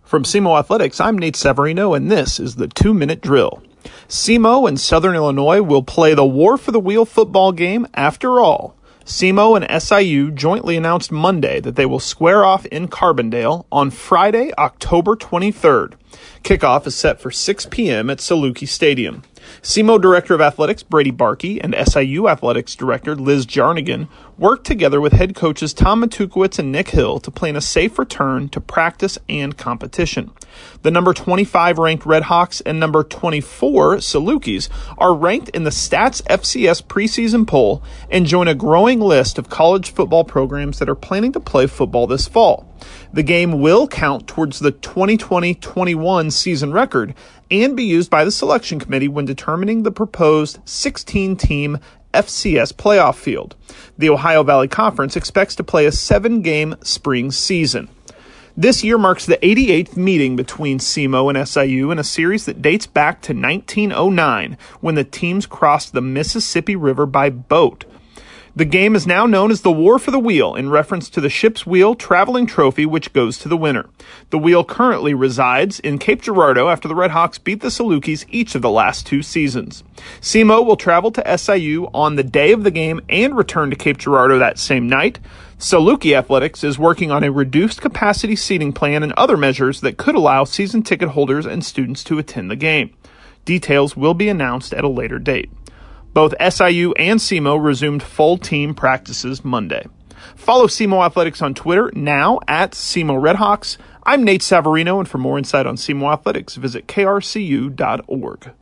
From SEMO Athletics, I'm Nate Severino, and this is the 2-Minute Drill. SEMO and Southern Illinois will play the War for the Wheel football game after all. SEMO and SIU jointly announced Monday that they will square off in Carbondale on Friday, October 23rd. Kickoff is set for 6 p.m. at Saluki Stadium. SEMO Director of Athletics Brady Barkey and SIU Athletics Director Liz Jarnigan worked together with head coaches Tom Matukowicz and Nick Hill to plan a safe return to practice and competition. The number 25 ranked Redhawks and number 24 Salukis are ranked in the Stats FCS preseason poll and join a growing list of college football programs that are planning to play football this fall. The game will count towards the 2020-21 season record and be used by the selection committee when determining the proposed 16-team FCS playoff field. The Ohio Valley Conference expects to play a 7-game spring season. This year marks the 88th meeting between SEMO and SIU in a series that dates back to 1909 when the teams crossed the Mississippi River by boat. The game is now known as the War for the Wheel in reference to the ship's wheel traveling trophy which goes to the winner. The wheel currently resides in Cape Girardeau after the Redhawks beat the Salukis each of the last 2 seasons. SEMO will travel to SIU on the day of the game and return to Cape Girardeau that same night. Saluki Athletics is working on a reduced capacity seating plan and other measures that could allow season ticket holders and students to attend the game. Details will be announced at a later date. Both SIU and SEMO resumed full team practices Monday. Follow SEMO Athletics on Twitter now at SEMO Redhawks. I'm Nate Savarino, and for more insight on SEMO Athletics, visit krcu.org.